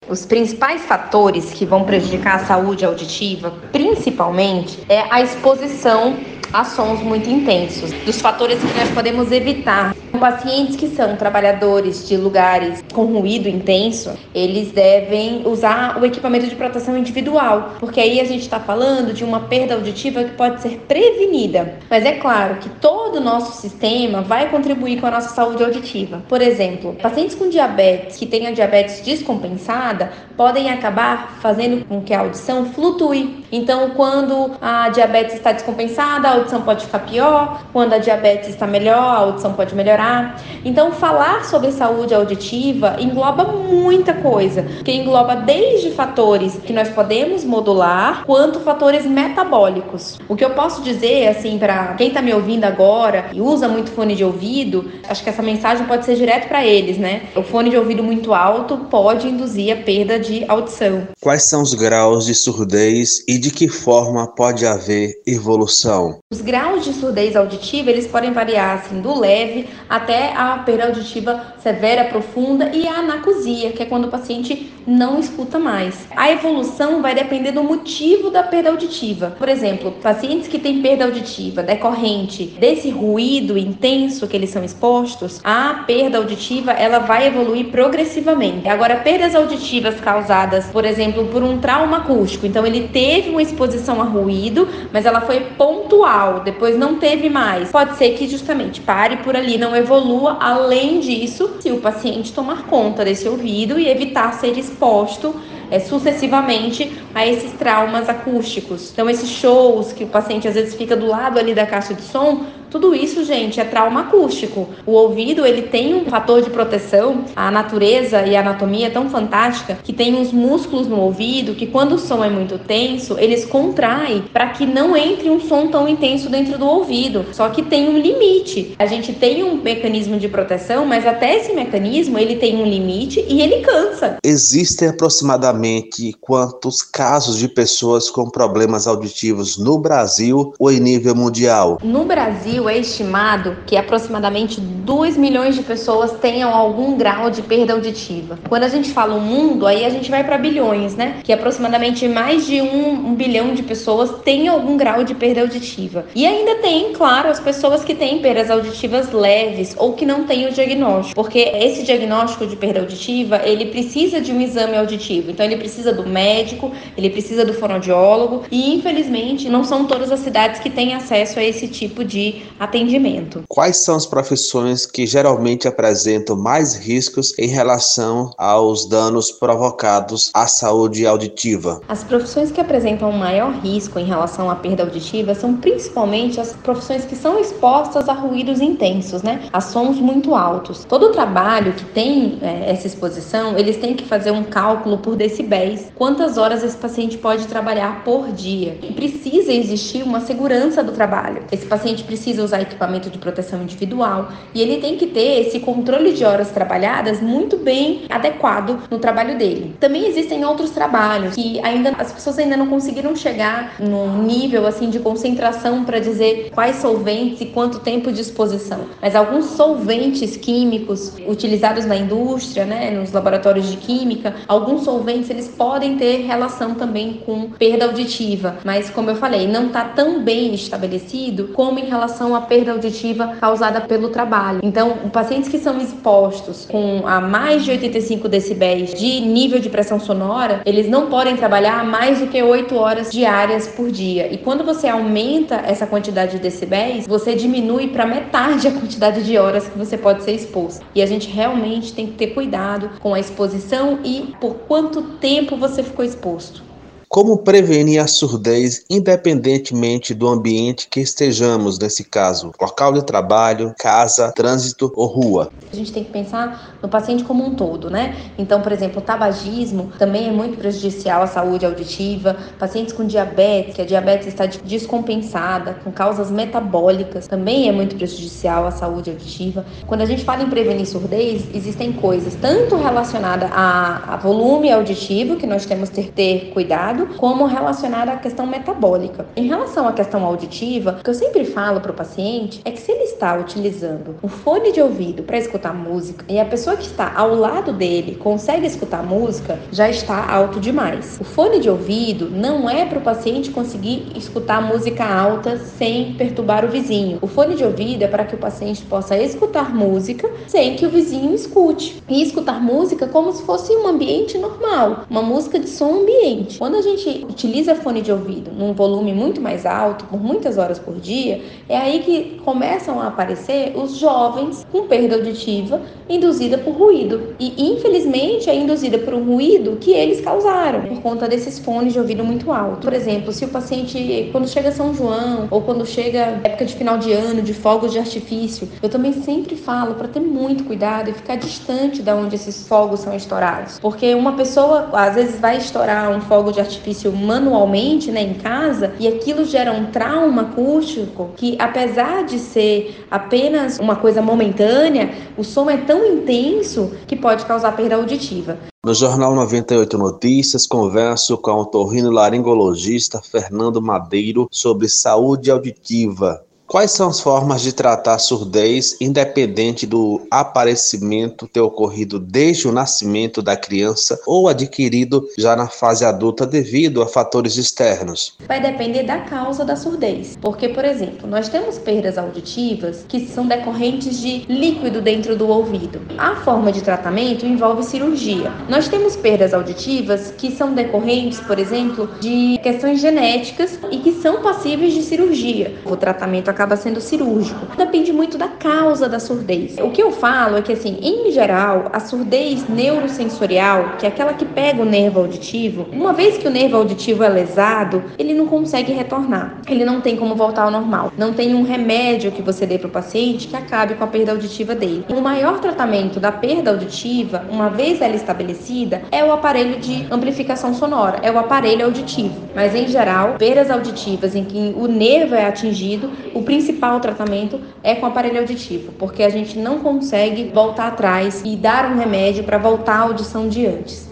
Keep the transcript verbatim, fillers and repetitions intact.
Os principais fatores que vão prejudicar a saúde auditiva, principalmente, é a exposição a sons muito intensos. Dos fatores que nós podemos evitar, pacientes que são trabalhadores de lugares com ruído intenso, eles devem usar o equipamento de proteção individual, porque aí a gente está falando de uma perda auditiva que pode ser prevenida. Mas é claro que todo o nosso sistema vai contribuir com a nossa saúde auditiva. Por exemplo, pacientes com diabetes, que têm a diabetes descompensada, podem acabar fazendo com que a audição flutue. Então, quando a diabetes está descompensada, a audição pode ficar pior. Quando a diabetes está melhor, a audição pode melhorar. Então, falar sobre saúde auditiva engloba muita coisa, que engloba desde fatores que nós podemos modular, quanto fatores metabólicos. O que eu posso dizer, assim, para quem está me ouvindo agora e usa muito fone de ouvido, acho que essa mensagem pode ser direto para eles, né? O fone de ouvido muito alto pode induzir a perda de audição. Quais são os graus de surdez e de que forma pode haver evolução? Os graus de surdez auditiva, eles podem variar, assim, do leve até a perda auditiva severa, profunda, e a anacusia, que é quando o paciente não escuta mais. A evolução vai depender do motivo da perda auditiva. Por exemplo, pacientes que têm perda auditiva decorrente desse ruído intenso que eles são expostos, a perda auditiva ela vai evoluir progressivamente. Agora, perdas auditivas causadas, por exemplo, por um trauma acústico, então ele teve uma exposição a ruído, mas ela foi pontual, depois não teve mais. Pode ser que justamente pare por ali, não evolua além disso, se o paciente tomar conta desse ouvido e evitar ser exposto é, sucessivamente a esses traumas acústicos. Então, esses shows que o paciente às vezes fica do lado ali da caixa de som, tudo isso, gente, é trauma acústico. O ouvido, ele tem um fator de proteção. A natureza e a anatomia é tão fantástica que tem uns músculos no ouvido que, quando o som é muito tenso, eles contraem para que não entre um som tão intenso dentro do ouvido. Só que tem um limite. A gente tem um mecanismo de proteção, mas até esse mecanismo, ele tem um limite e ele cansa. Existem aproximadamente quantos casos de pessoas com problemas auditivos no Brasil ou em nível mundial? No Brasil, é estimado que aproximadamente dois milhões de pessoas tenham algum grau de perda auditiva. Quando a gente fala o mundo, aí a gente vai para bilhões, né? Que aproximadamente mais de um, um bilhão de pessoas têm algum grau de perda auditiva. E ainda tem, claro, as pessoas que têm perdas auditivas leves ou que não têm o diagnóstico. Porque esse diagnóstico de perda auditiva, ele precisa de um exame auditivo. Então, ele precisa do médico, ele precisa do fonoaudiólogo e, infelizmente, não são todas as cidades que têm acesso a esse tipo de atendimento. Quais são as profissões que geralmente apresentam mais riscos em relação aos danos provocados à saúde auditiva? As profissões que apresentam maior risco em relação à perda auditiva são principalmente as profissões que são expostas a ruídos intensos, né? A sons muito altos. Todo trabalho que tem é, essa exposição, eles têm que fazer um cálculo por decibéis, quantas horas esse paciente pode trabalhar por dia. E precisa existir uma segurança do trabalho. Esse paciente precisa usar equipamento de proteção individual e ele tem que ter esse controle de horas trabalhadas muito bem adequado no trabalho dele. Também existem outros trabalhos que ainda as pessoas ainda não conseguiram chegar num nível assim de concentração para dizer quais solventes e quanto tempo de exposição. Mas alguns solventes químicos utilizados na indústria, né, nos laboratórios de química, alguns solventes eles podem ter relação também com perda auditiva, mas como eu falei, não está tão bem estabelecido como em relação à perda auditiva causada pelo trabalho. Então, pacientes que são expostos com a mais de oitenta e cinco decibéis de nível de pressão sonora, eles não podem trabalhar mais do que oito horas diárias por dia. E quando você aumenta essa quantidade de decibéis, você diminui para metade a quantidade de horas que você pode ser exposto. E a gente realmente tem que ter cuidado com a exposição e por quanto tempo você ficou exposto. Como prevenir a surdez independentemente do ambiente que estejamos, nesse caso, local de trabalho, casa, trânsito ou rua? A gente tem que pensar no paciente como um todo, né? Então, por exemplo, o tabagismo também é muito prejudicial à saúde auditiva. Pacientes com diabetes, que a diabetes está descompensada, com causas metabólicas, também é muito prejudicial à saúde auditiva. Quando a gente fala em prevenir surdez, existem coisas tanto relacionadas a, a volume auditivo, que nós temos que ter, ter cuidado, estado, como relacionada à questão metabólica. Em relação à questão auditiva, o que eu sempre falo para o paciente é que se ele está utilizando o fone de ouvido para escutar música e a pessoa que está ao lado dele consegue escutar música, já está alto demais. O fone de ouvido não é para o paciente conseguir escutar música alta sem perturbar o vizinho. O fone de ouvido é para que o paciente possa escutar música sem que o vizinho escute. E escutar música como se fosse um ambiente normal, uma música de som ambiente. Quando a gente utiliza fone de ouvido num volume muito mais alto, por muitas horas por dia, é aí que começam a aparecer os jovens com perda auditiva induzida por ruído. E infelizmente é induzida por um ruído que eles causaram, por conta desses fones de ouvido muito altos. Por exemplo, se o paciente, quando chega São João, ou quando chega época de final de ano, de fogos de artifício, eu também sempre falo para ter muito cuidado e ficar distante de onde esses fogos são estourados. Porque uma pessoa, às vezes, vai estourar um fogo de artifício manualmente, né, em casa, e aquilo gera um trauma acústico que, apesar de ser apenas uma coisa momentânea, o som é tão intenso que pode causar perda auditiva. No Jornal noventa e oito Notícias, converso com o otorrinolaringologista Fernando Madeiro sobre saúde auditiva. Quais são as formas de tratar a surdez, independente do aparecimento ter ocorrido desde o nascimento da criança ou adquirido já na fase adulta devido a fatores externos? Vai depender da causa da surdez. Porque, por exemplo, nós temos perdas auditivas que são decorrentes de líquido dentro do ouvido. A forma de tratamento envolve cirurgia. Nós temos perdas auditivas que são decorrentes, por exemplo, de questões genéticas e que são passíveis de cirurgia. O tratamento acaba sendo cirúrgico. Depende muito da causa da surdez. O que eu falo é que, assim, em geral, a surdez neurosensorial, que é aquela que pega o nervo auditivo, uma vez que o nervo auditivo é lesado, ele não consegue retornar. Ele não tem como voltar ao normal. Não tem um remédio que você dê para o paciente que acabe com a perda auditiva dele. O maior tratamento da perda auditiva, uma vez ela estabelecida, é o aparelho de amplificação sonora, é o aparelho auditivo. Mas, em geral, perdas auditivas em que o nervo é atingido, o principal tratamento é com aparelho auditivo, porque a gente não consegue voltar atrás e dar um remédio para voltar à audição de antes.